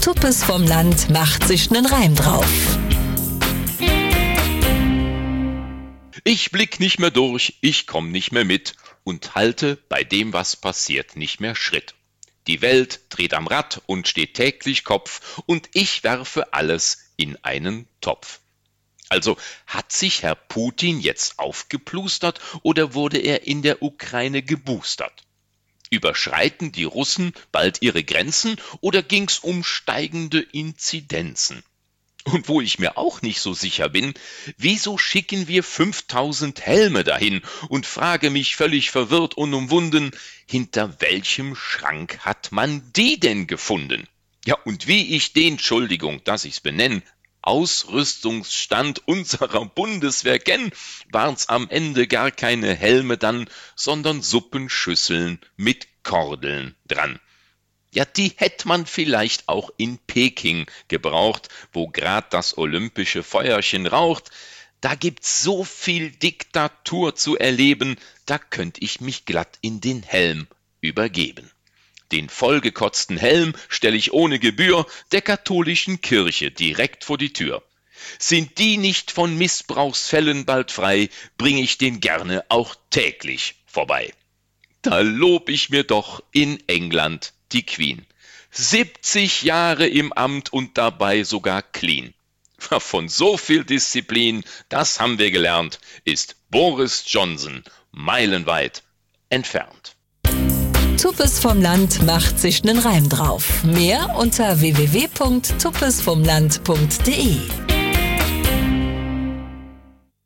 Tuppes vom Land macht sich nen Reim drauf. Ich blick nicht mehr durch, ich komm nicht mehr mit und halte bei dem, was passiert, nicht mehr Schritt. Die Welt dreht am Rad und steht täglich Kopf und ich werfe alles in einen Topf. Also hat sich Herr Putin jetzt aufgeplustert oder wurde er in der Ukraine geboostert? Überschreiten die Russen bald ihre Grenzen oder ging's um steigende Inzidenzen? Und wo ich mir auch nicht so sicher bin, wieso schicken wir 5000 Helme dahin und frage mich völlig verwirrt und umwunden, hinter welchem Schrank hat man die denn gefunden? Ja, und wie ich den, Entschuldigung, dass ich's benenne, Ausrüstungsstand unserer Bundeswehr kenn, waren's am Ende gar keine Helme dann, sondern Suppenschüsseln mit Kordeln dran. Ja, die hätte man vielleicht auch in Peking gebraucht, wo grad das olympische Feuerchen raucht. Da gibt's so viel Diktatur zu erleben, da könnt ich mich glatt in den Helm übergeben. Den vollgekotzten Helm stell ich ohne Gebühr der katholischen Kirche direkt vor die Tür. Sind die nicht von Missbrauchsfällen bald frei, bring ich den gerne auch täglich vorbei. Da lob ich mir doch in England die Queen. 70 Jahre im Amt und dabei sogar clean. Von so viel Disziplin, das haben wir gelernt, ist Boris Johnson meilenweit entfernt. Tuppes vom Land macht sich nen Reim drauf. Mehr unter www.tuppesvomland.de.